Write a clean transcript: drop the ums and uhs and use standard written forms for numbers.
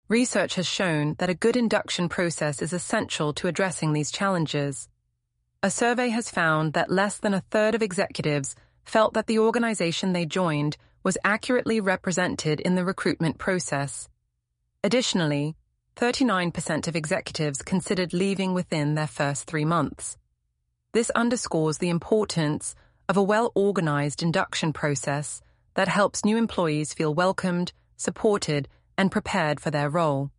Research has shown that a good induction process is essential to addressing these challenges. A survey has found that less than a third of executives felt that the organization they joined was accurately represented in the recruitment process. Additionally, 39% of executives considered leaving within their first 3 months. This underscores the importance of a well-organized induction process that helps new employees feel welcomed, supported, and prepared for their role.